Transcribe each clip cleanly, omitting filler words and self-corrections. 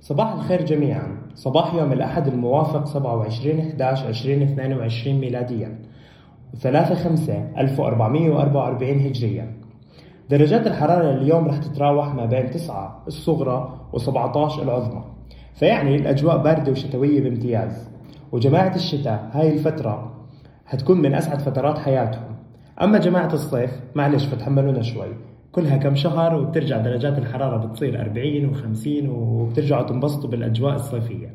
صباح الخير جميعا. صباح يوم الأحد الموافق 27/11/2022 ميلاديا و3/5/1444 هجريا. درجات الحرارة اليوم رح تتراوح ما بين 9 الصغرى و17 العظمى، فيعني الأجواء باردة وشتوية بامتياز. وجماعة الشتاء هاي الفترة هتكون من أسعد فترات حياتهم. أما جماعة الصيف معلش فتحملونا شوي، كلها كم شهر وبترجع درجات الحرارة بتصير 40 و50 وبترجعوا تنبسطوا بالأجواء الصيفية.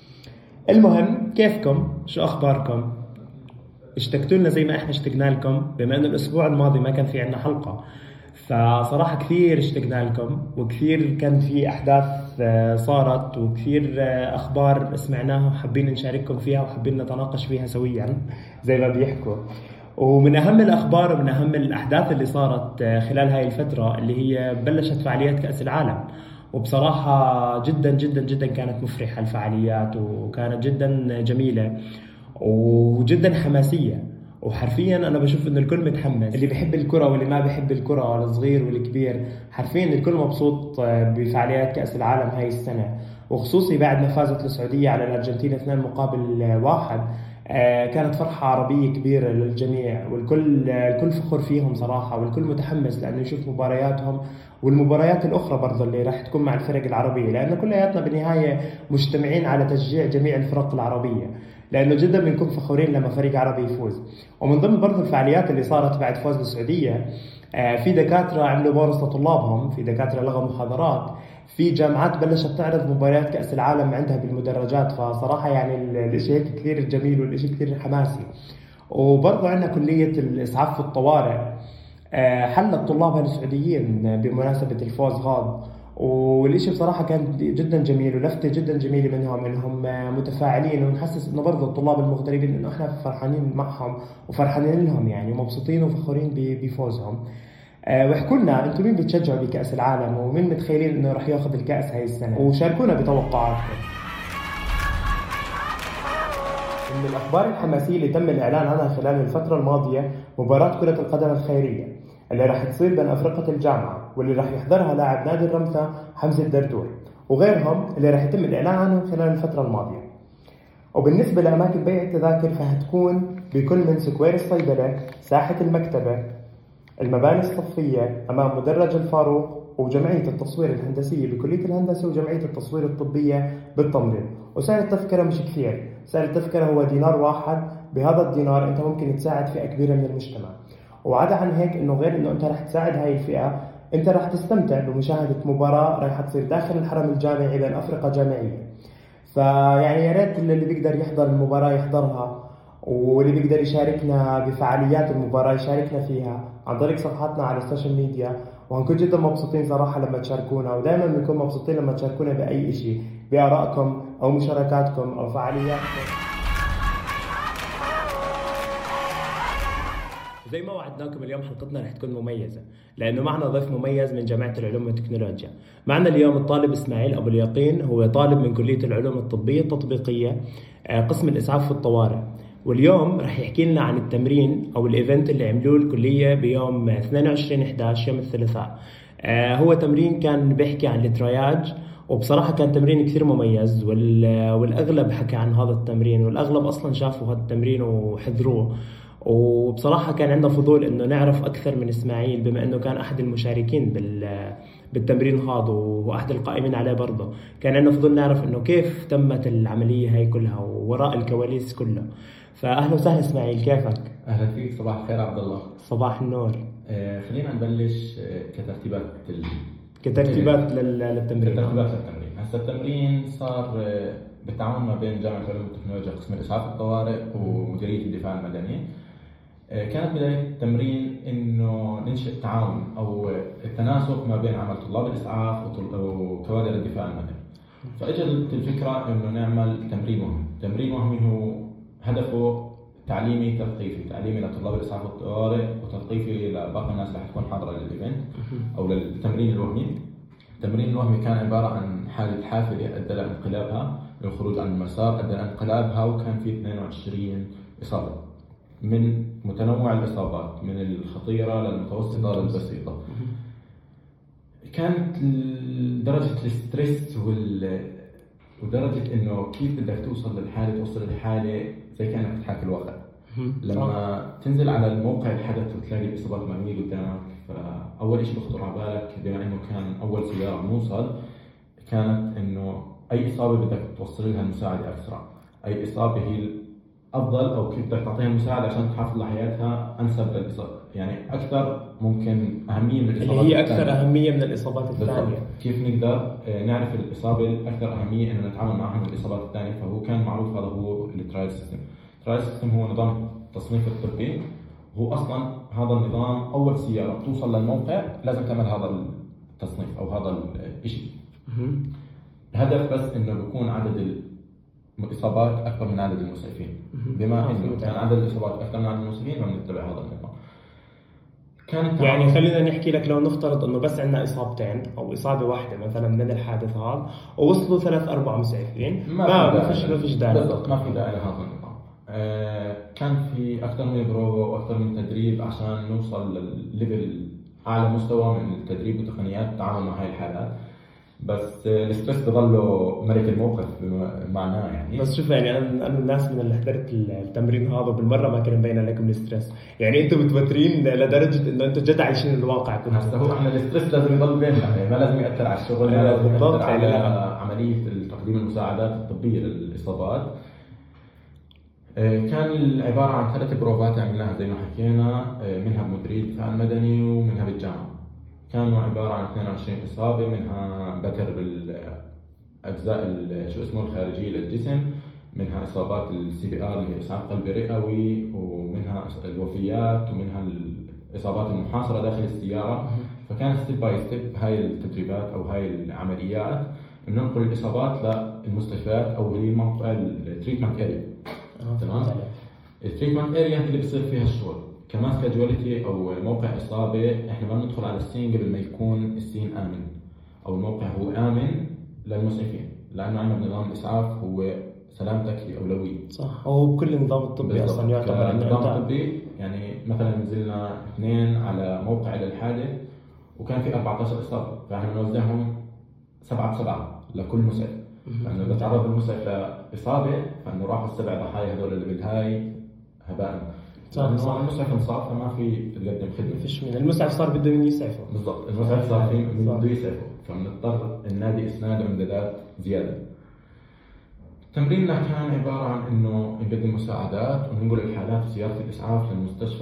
المهم، كيفكم؟ شو أخباركم؟ اشتقتوا لنا زي ما احنا اشتقنا لكم، بما انه الأسبوع الماضي ما كان في عنا حلقة، فصراحة كثير اشتقنا لكم، وكثير كان في أحداث صارت، وكثير أخبار سمعناها وحابين نشارككم فيها وحابين نتناقش فيها سويا زي ما بيحكوا. ومن أهم الأخبار ومن أهم الأحداث اللي صارت خلال هاي الفترة اللي هي بلشت فعاليات كأس العالم، وبصراحة جدا جدا جدا كانت مفرحة الفعاليات، وكانت جدا جميلة وجدا حماسية. وحرفيا أنا بشوف إنه الكل متحمس، اللي بيحب الكرة واللي ما بيحب الكرة، الصغير والكبير، حرفيا الكل مبسوط بفعاليات كأس العالم هاي السنة، وخصوصي بعد ما فازت السعودية على الأرجنتين 2-1. كانت فرحة عربية كبيرة للجميع، والكل فخور فيهم صراحة، والكل متحمس لأنه يشوف مبارياتهم والمباريات الأخرى برضو اللي راح تكون مع الفرق العربية، لأنه كلياتنا بالنهاية مجتمعين على تشجيع جميع الفرق العربية، لأنه جدا بنكون فخورين لما فريق عربي يفوز. ومن ضمن برضو الفعاليات اللي صارت بعد فوز السعودية، في دكاترة عملوا بونص لطلابهم، في دكاترة لغوا محاضرات، في جامعات بلشت تعرض مباريات كأس العالم عندها بالمدرجات. فصراحة يعني الاشي هيك كثير جميل والاشي كثير حماسي. وبرضه عندنا كلية الإسعاف والطوارئ حلت طلابها السعوديين بمناسبة الفوز هذا، والإشي بصراحة كان جدا جميل ولفتة جدا جميلة منهم إنهم متفاعلين، ونحسس إنه برضه الطلاب المغتربين إنه إحنا فرحانين معهم وفرحانين لهم يعني، ومبسوطين وفخورين بفوزهم. واحكوا لنا انتم مين بتشجعوا بكأس العالم، ومين متخيلين انه راح ياخذ الكأس هاي السنة، وشاركونا بتوقعاتكم. من الأخبار الحماسية اللي تم الإعلان عنها خلال الفترة الماضية مباراة كرة القدم الخيرية اللي راح تصير بين أفرقة الجامعة، واللي راح يحضرها لاعب نادي الرمثا حمزة الدردور، وغيرهم اللي راح يتم الإعلان عنهم خلال الفترة الماضية. وبالنسبة لأماكن بيع التذاكر فهتكون بكل من سكوير الصيدلة، ساحة المكتبة، المباني الصفية أمام مدرج الفاروق، وجمعية التصوير الهندسية بكلية الهندسة، وجمعية التصوير الطبية بالتمريض. وسعر التذكرة مش كثير، سعر التذكرة هو دينار واحد. بهذا الدينار أنت ممكن تساعد فئة كبيرة من المجتمع. وعدا عن هيك، إنه غير إنه أنت رح تساعد هاي الفئة، أنت رح تستمتع بمشاهدة مباراة رح تصير داخل الحرم الجامعي بين أفرقة جامعية. فيعني يا ريت اللي بيقدر يحضر المباراة يحضرها، واللي بيقدر يشاركنا بفعاليات المباراة يشاركنا فيها عن طريق صفحاتنا على السوشيال ميديا. وهنكون جدا مبسوطين صراحة لما تشاركونا، ودائما بنكون مبسوطين لما تشاركونا بأي شيء، بآرائكم أو مشاركاتكم أو فعالياتكم. زي ما وعدناكم، اليوم حلقتنا رح تكون مميزة، لأنه معنا ضيف مميز من جامعة العلوم والتكنولوجيا. معنا اليوم الطالب إسماعيل أبو اليقين، هو طالب من كلية العلوم الطبية التطبيقية قسم الإسعاف والطوارئ، واليوم رح يحكي لنا عن التمرين أو الإيفنت اللي عملوه الكلية بيوم 22/11 يوم الثلاثاء. هو تمرين كان بيحكي عن الترياج، وبصراحة كان تمرين كثير مميز، والأغلب حكى عن هذا التمرين، والأغلب أصلا شافوا هذا التمرين وحضروه. وبصراحة كان عندنا فضول إنه نعرف أكثر من إسماعيل، بما إنه كان أحد المشاركين بالتمرين هذا وأحد القائمين عليه برضه. كان عندنا فضول نعرف إنه كيف تمت العملية هاي كلها ووراء الكواليس كلها. فأهلا وسهلا إسماعيل، كيفك؟ أهلا فيك، صباح الخير عبد الله. صباح النور. خلينا نبلش كترتيبات للتمرين. هسا التمرين صار بالتعاون ما بين جامعة العلوم والتكنولوجيا قسم الإسعاف والطوارئ ومديرية الدفاع المدني. كانت بداية التمرين إنه ننشئ تعاون أو التناسق ما بين عمل طلاب الإسعاف وكوادر الدفاع المدني. فأجت الفكرة إنه نعمل تمرين وهمي هو هدفه تعليمي لطلاب الإسعاف والطوارئ، وتثقيفي لباقي الناس اللي حتكون حاضرة للإيفنت أو للتمرين الوهمي. التمرين الوهمي كان عبارة عن حالة حافلة أدى لانقلابها، للخروج عن المسار أدى لانقلابها، وكان في 22 إصابة من متنوع الإصابات، من الخطيرة للمتوسطة للبسيطة. كانت درجة الستريس ودرجة إنه كيف بدك توصل للحالة زي كأنك تحاكي الواقع. لما تنزل على الموقع الحدث وتلاقي الإصابات مرمية قدامك، فأول شيء بخطر على بالك بما إنه كان أول سيارة نوصل كانت إنه أي إصابة بدك توصل لها المساعدة أسرع، أي إصابة هي أفضل أو كيف بدك تعطيها المساعدة عشان تحافظ على حياتها أنسب للإصابة، يعني أكثر ممكن أهمية من الإصابات اللي هي أكثر أهمية من الإصابات الثانية. كيف نقدر نعرف الإصابة الأكثر أهمية إنه نتعامل معها من الإصابات الثانية؟ فهو كان معروف هذا هو الترايل سيستم. الترايل سيستم هو نظام التصنيف الطبي، هو أصلا هذا النظام أول سيارة توصل للموقع لازم تعمل هذا التصنيف أو هذا الشيء. الهدف بس إنه بيكون عدد الإصابات أكثر من عدد المسعفين. بما إنه كان عدد الإصابات أكثر من عدد المسعفين فبنتبع هذا النظام. يعني خلينا نحكي لك لو نفترض إنه بس عندنا إصابتين أو إصابة واحدة مثلا من الحادث هذا ووصلوا 3-4 مسعفين ما فيش داعي. بالضبط، ما في داعي لهذا النظام. كان في أكثر من بروفا وأكثر من تدريب عشان نوصل للليفل أعلى مستوى من التدريب وتقنيات التعامل مع هاي الحالات، بس الستريس بضله ملك الموقف معناه يعني. بس شوف يعني أنا الناس من اللي حضرت التمرين هذا بالمرة ما كان مبين لكم الستريس، يعني أنتم متوترين لدرجة إنه أنتم جد عايشين الواقع. هسه هو إحنا الستريس لازم يضل بيننا، يعني ما لازم يأثر على الشغل، ما لازم يأثر على عملية تقديم المساعدات الطبية للإصابات. كان عبارة عن 3 بروفات عملناها زي ما حكينا، منها بمديرية الدفاع المدني ومنها بالجامعة. كانوا عبارة عن 22 إصابة، منها بتر بالأجزاء شو اسمه الخارجية للجسم، منها إصابات CPR اللي هي إسعاف قلبي رئوي، ومنها الوفيات، ومنها الإصابات المحاصرة داخل السيارة. فكان ستيب باي ستيب هاي التدريبات أو هاي العمليات بننقل الإصابات للمستشفيات أو هي موقع التريتمنت اريا. تمام. التريتمنت اريا اللي بيصير فيها الشغل كماس كاجواليتي او موقع اصابه. احنا ما بندخل على السين قبل ما يكون السين امن او الموقع هو امن للمسعفين، لانه عندنا نظام الاسعاف هو سلامتك هي اولويه. صح، هو بكل النظام الطبي اصلا يعتبر النظام الطبي. يعني مثلا نزلنا 2 على موقع للحادث وكان في 14 اصابه، فاحنا بنوزعهم 7 لكل مسعف. لأنه إذا تعرض المسعف لإصابة فإنه راحوا ال7 ضحايا هذول اللي بالهاي هباء. صح. المسعف انصاب فما في تقدم خدمة. فيش من المسعف صار بده من يسعفه. بالضبط، المسعف صار في بده يسعفه، فبنضطر النادي إسناد وإمدادات زيادة. تمريننا كان عبارة عن إنه نقدم مساعدات وننقل الحالات وسيارة الإسعاف للمستشفى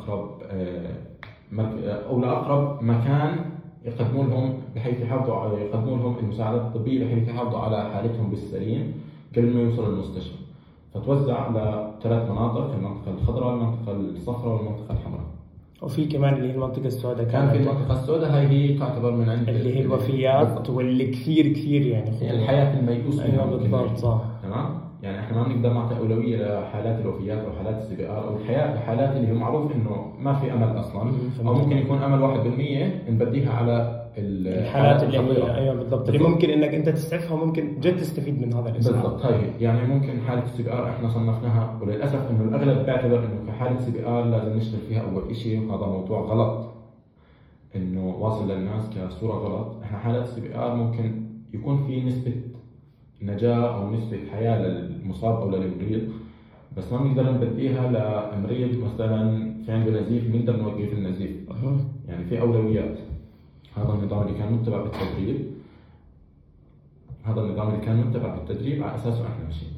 أو لأقرب مكان يقدموا لهم بحيث يقدموا لهم المساعدات الطبية بحيث يحافظوا على حالتهم بالسليم قبل ما يوصلوا للمستشفى. فتوزع على 3 مناطق، المنطقة الخضراء، المنطقة الصفراء، والمنطقة الحمراء. وفي كمان اللي هي المنطقة السوداء. كان في المنطقة السوداء هي تعتبر من عند اللي هي الوفيات واللي كثير يعني الحياة الميؤوس منها. أيوة بالضبط صح. تمام. يعني احنا ما بنقدر نعطي أولوية لحالات الوفيات أو حالات CPR أو الحالات اللي هي معروف إنه ما في أمل أصلا، أو ممكن يكون أمل 1% نبديها على الحالات اللي هي ايوه بالضبط اللي ممكن انك انت تسعفها، ممكن جد تستفيد من هذا الاسعاف. بالضبط. هاي يعني ممكن حاله CPR احنا صنفناها، وللاسف انه الاغلب بيعتبر انه كحاله CPR لازم نشتغل فيها اول شيء، وهذا موضوع غلط انه واصل للناس كصوره غلط. احنا حالات CPR ممكن يكون في نسبه نجاه او نسبه حياه للمصاب او للمريض، بس ما بنقدر نبديها لمريض مثلا في عنده نزيف بنقدر نوقف النزيف. يعني في اولويات. هذا النظام اللي كان متبع بالتدريب، على اساسه احنا ماشيين.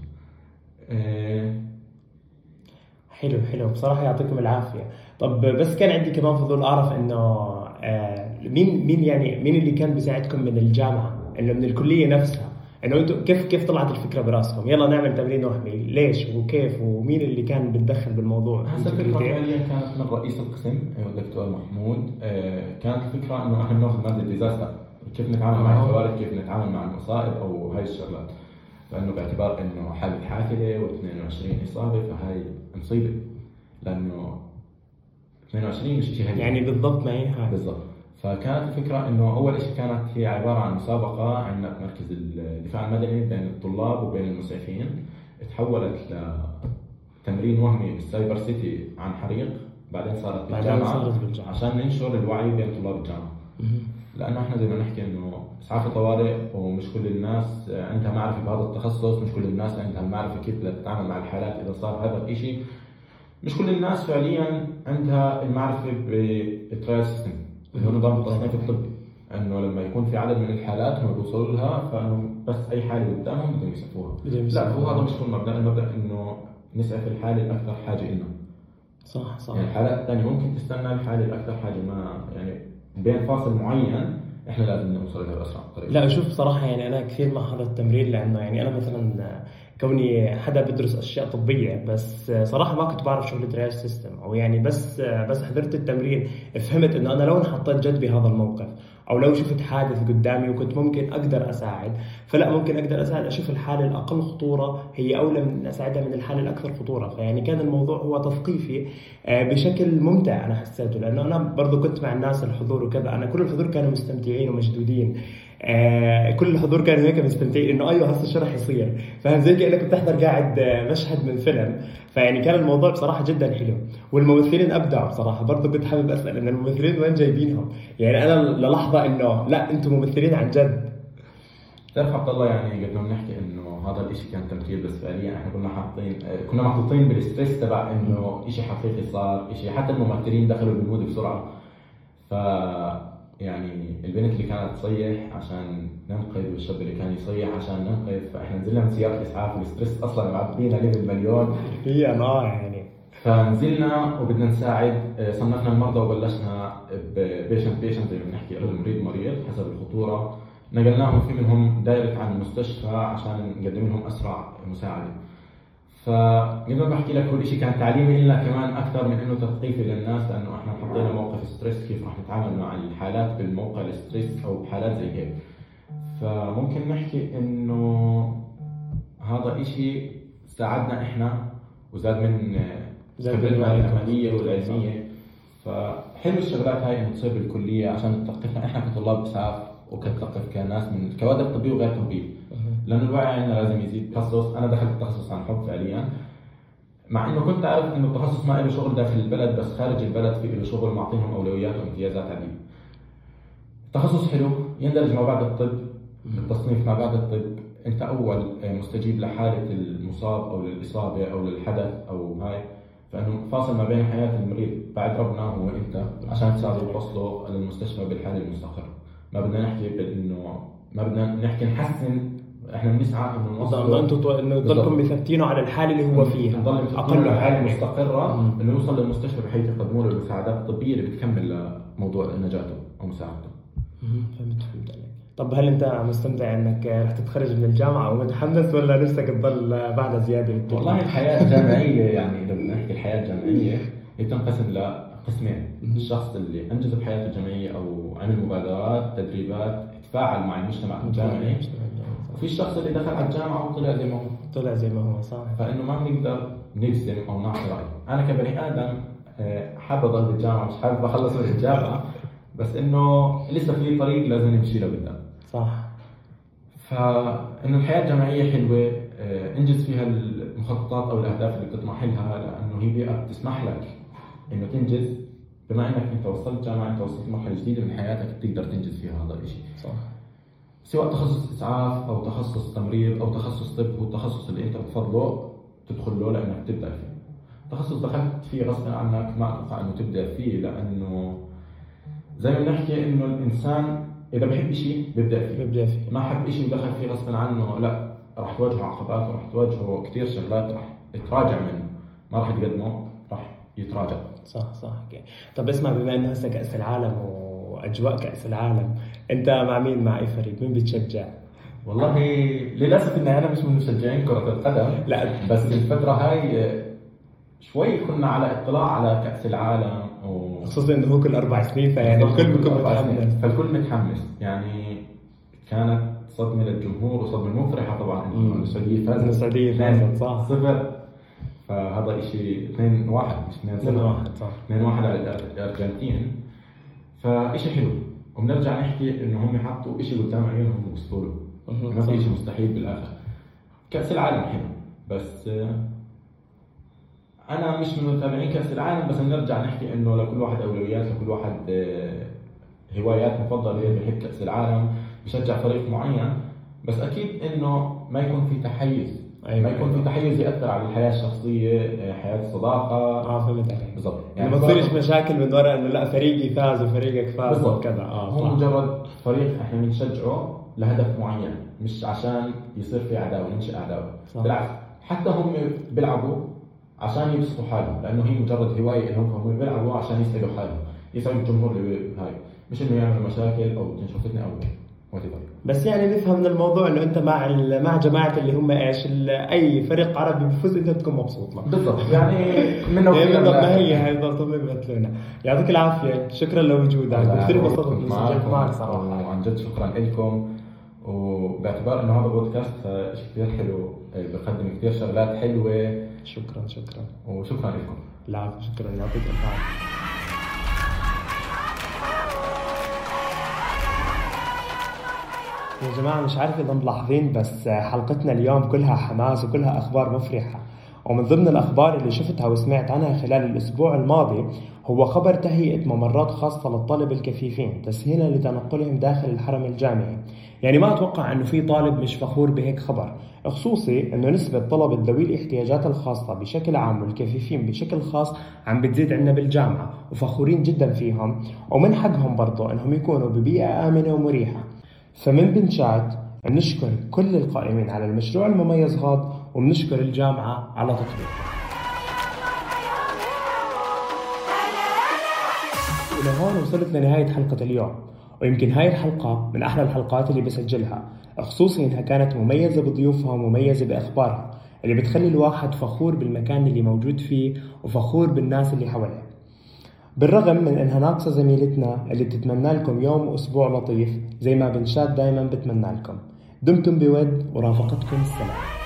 حلو بصراحه يعطيكم العافيه. طب بس كان عندي كمان فضول اعرف انه مين اللي كان بيساعدكم من الجامعه، انه من الكليه نفسها، انه انتم كيف طلعت الفكره براسكم يلا نعمل تمرين وهمي؟ ليش وكيف ومين اللي كان بيتدخل بالموضوع؟ هسه الفكره فعليا كانت من رئيس القسم الدكتور محمود. كانت الفكره انه احنا بناخذ ماده ديزاستر، كيف نتعامل مع الكوارث، كيف نتعامل مع المصائب او هاي الشغلات. فانه باعتبار انه حاله حافله و22 اصابه فهاي مصيبه، لانه 22 مش شيء يعني بالضبط ما هي هاي بالضبط. فكانت الفكرة إنه أول شيء كانت هي عبارة عن مسابقة عندنا في مركز الدفاع المدني بين الطلاب وبين المسعفين، تحولت لتمرين وهمي بالسايبر سيتي عن حريق، بعدين صارت بالجامعة عشان ننشر الوعي بين طلاب الجامعة. لانه احنا زي ما نحكي انه اسعاف الطوارئ ومش كل الناس عندها معرفه بهذا التخصص، مش كل الناس عندها المعرفه كيف بدها تتعامل مع الحالات اذا صار هذا الشيء، مش كل الناس فعليا عندها المعرفه بالترايل سيستم اللي هو نظام التصنيف الطبي، انه لما يكون في عدد من الحالات هم بيوصلوا لها فانه بس اي حاله قدامهم بدهم يسعفوها. لا، هو هذا مش هو المبدا انه نسعف الحاله الاكثر حاجه لنا. صح. يعني الحالات الثانيه ممكن تستنى، الحاله الاكثر حاجه ما يعني بين فاصل معين احنا لازم نوصل لها باسرع طريقه. لا شوف صراحه يعني انا كثير مع هذا التمرين، لانه يعني انا مثلا كوني حدا بدرس اشياء طبيه، بس صراحه ما كنت بعرف شغله ترايل سيستم، او يعني بس حضرت التمرين فهمت انه انا لو انحطيت جد بهذا الموقف، او لو شفت حادث قدامي وكنت ممكن اقدر اساعد، فلا ممكن اقدر اساعد، اشوف الحاله الاقل خطوره هي اولى من اساعدها من الحاله الاكثر خطوره. فيعني كان الموضوع هو تثقيفي بشكل ممتع انا حسيته، لانه انا برضو كنت مع الناس الحضور وكذا، انا كل الحضور كانوا مستمتعين ومشدودين، كل الحضور كانوا هيك مستمتعين انه ايوه هسه شو رح يصير، فاهم؟ زي كأنك بتحضر قاعد مشهد من فيلم. فيعني كان الموضوع بصراحه جدا حلو، والممثلين ابدعوا بصراحه. برضه كنت حابب اسال ان الممثلين وين جايبينهم؟ يعني انا للحظه انه لا انتم ممثلين عن جد. تعرف عبد الله، يعني قد ما بنحكي انه هذا الشيء كان تمثيل، بس فعليا احنا كنا محطوطين بالستريس تبع انه شيء حقيقي صار، شيء حتى الممثلين دخلوا بالمود بسرعه. ف يعني البنت اللي كانت تصيح عشان ننقذ والشاب اللي كان يصيح عشان ننقذ، فاحنا نزلنا من سياره اسعاف، الستريس اصلا معبينا ليفل مليون هي يعني فنزلنا وبدنا نساعد. صنفنا المرضى وبلشنا بيشنت زي ما بنحكي، او مريض حسب الخطوره، نقلناهم في منهم دايركت على المستشفى عشان نقدم لهم اسرع مساعده. فقبل ما بحكي لك كل شيء كان تعليمي لنا كمان اكثر من انه تثقيفي للناس، لانه احنا حطينا موقف ستريس، كيف راح نتعامل مع الحالات بالموقع الستريس او بحالات زي هيك. فممكن نحكي انه هذا الشيء ساعدنا احنا وزاد من خبرتنا العمليه والعلميه. فحلو الشغلات هاي انه تصير بالكليه عشان تثقفنا احنا كطلاب اسعاف، وكتثقف كناس من كوادر طبيه وغير طبيه، لانه الوعي عندنا لازم يزيد. تخصص انا دخلت التخصص عن حب فعليا، مع انه كنت اعرف انه التخصص ما له شغل داخل البلد، بس خارج البلد في له شغل معطيهم اولويات وامتيازات عديده. التخصص حلو، يندرج ما بعد الطب، التصنيف ما بعد الطب. انت اول مستجيب لحاله المصاب او للاصابه او للحدث او هاي، فانه فاصل ما بين حياه المريض بعد ربنا هو انت، عشان تساعده توصله للمستشفى بالحاله المستقره. ما بدنا نحكي بانه ما بدنا نحكي نحسن، احنا بنسعى انه نوصل انه تضلكم مثبتينه على الحاله اللي هو فيها، نضل مثبتينه على حاله مستقره، انه يوصل للمستشفى بحيث يقدموا له المساعدات الطبيه اللي بتكمل موضوع نجاته او مساعدته. فهمت عليك. طب هل انت مستمتع انك رح تتخرج من الجامعه ومتحمس، ولا لسه تضل بعدها زياده؟ والله الحياه الجامعيه يعني اذا بدنا نحكي الحياه الجامعيه هي تنقسم لقسمين، الشخص اللي انجز بحياته الجامعيه او عمل مبادرات تدريبات تفاعل مع المجتمع الجامعي، وفي الشخص اللي دخل على الجامعه وطلع زي ما هو صح. فانه ما بنقدر نجزم او نعطي راي. انا كبني ادم حابب اضل بالجامعه، مش حابب اخلص من الجامعه، بس انه لسه في طريق لازم نمشي له قدام. صح. فانه الحياه الجامعيه حلوه، انجز فيها المخططات او الاهداف اللي بتطمح لها، لانه هي بيئه بتسمح لك انه تنجز. بما انك انت وصلت جامعه، انت وصلت مرحله جديده من حياتك تقدر تنجز فيها هذا الشيء. صح. سواء تخصص اسعاف او تخصص تمريض او تخصص طب، هو التخصص اللي انت بتفضله تدخل له لانك تبدا فيه. تخصص دخلت فيه غصبا عنك ما اتوقع انه تبدا فيه، لانه زي ما بنحكي انه الانسان اذا بحب شيء بيبدا فيه. ما حب شيء ودخل فيه غصبا عنه، لا راح تواجهه عقبات وراح تواجهه كثير شغلات راح يتراجع منه، ما راح يتقدمه، راح يتراجع. صح. طب اسمع، بما انه هسه كاس العالم واجواء كاس العالم، انت مع مين؟ مع اي فريق؟ مين بتشجع؟ والله للاسف اني انا مش من مشجعين كره القدم، لا بس الفتره هاي شوي كنا على اطلاع على كاس العالم، خصوصا انه هو كل 4 سنين، فيعني الكل بيكون متحمس، فالكل متحمس. يعني كانت صدمه للجمهور وصدمه مفرحه طبعا انه السعوديه فازت صح 0. فهذا شيء 2-1 مش 2-0 صح 2-1 على الارجنتين، فشيء حلو. وبنرجع نحكي انه هم حطوا شيء قدام عيونهم ووصلوا له، ما في شيء مستحيل بالاخر. كاس العالم حلو، بس انا مش من متابعين كاس العالم، بس بنرجع نحكي انه لكل واحد اولويات، لكل واحد هوايات مفضلة، بحب كأس العالم، بشجع فريق معين، بس أكيد إنه ما يكون في تحيز. ما يكون في تحيز يأثر على الحياة الشخصية، حياة الصداقة. فهمت عليك. بالضبط. يعني ما تصيرش مشاكل من وراء انه لا فريقي فاز وفريقك فاز وكذا. هو مجرد فريق احنا بنشجعه لهدف معين، مش عشان يصير في عداوة، ينشئ عداوة. بالعكس، حتى هم بيلعبوا عشان يبسطوا حالهم، لأنه هي مجرد هواية لهم، فهم بيلعبوا عشان يسعدوا حالهم، يسعدوا الجمهور اللي هاي، مش إنه يعملوا مشاكل أو تنشر فتنة أو واتيفر. بس يعني نفهم من الموضوع انه انت مع جماعه اللي هم ايش، اي فريق عربي بيفوز انت بتكون مبسوط له. بالضبط. يعني منه ما هي بالضبط مثلنا. يعطيك العافيه، شكرا لوجودك، كثير انبسطت اني سجلت معك صراحه. وعن جد شكرا لكم، وباعتبار انه هذا بودكاست شيء كثير حلو، بقدم كثير شغلات حلوه. شكرا وشكرا لكم. العفو، شكرا، يعطيك الف عافيه. يا جماعة مش عارف إذا ملاحظين، بس حلقتنا اليوم كلها حماس وكلها أخبار مفرحة. ومن ضمن الأخبار اللي شفتها وسمعت عنها خلال الأسبوع الماضي هو خبر تهيئة ممرات خاصة للطلبة الكفيفين تسهيلا لتنقلهم داخل الحرم الجامعي. يعني ما أتوقع أنه في طالب مش فخور بهيك خبر، خصوصي أنه نسبة طلبة ذوي الاحتياجات الخاصة بشكل عام والكفيفين بشكل خاص عم بتزيد عندنا بالجامعة، وفخورين جدا فيهم، ومن حقهم برضو أنهم يكونوا ببيئة آمنة ومريحة. فمن بنشات نشكر كل القائمين على المشروع المميز هذا، وبنشكر الجامعة على تطبيقه. ولهون وصلت لنهاية حلقة اليوم، ويمكن هاي الحلقة من أحلى الحلقات اللي بسجلها، خصوصا إنها كانت مميزة بضيوفها ومميزة بأخبارها اللي بتخلي الواحد فخور بالمكان اللي موجود فيه وفخور بالناس اللي حواليه. بالرغم من انها ناقصة زميلتنا اللي بتتمنى لكم يوم واسبوع لطيف زي ما بنشاد دايما بتمنى لكم. دمتم بود ورافقتكم السلام.